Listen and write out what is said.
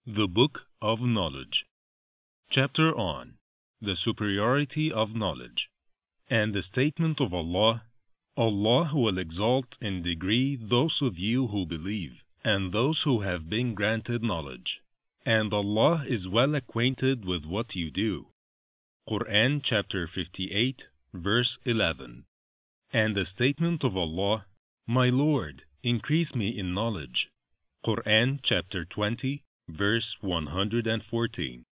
The Book of Knowledge. Chapter on the superiority of knowledge. And the statement of Allah: Allah will exalt in degree those of you who believe, and those who have been granted knowledge. And Allah is well acquainted with what you do. Quran chapter 58, verse 11. And the statement of Allah: My Lord, increase me in knowledge. Quran chapter 20, verse 114.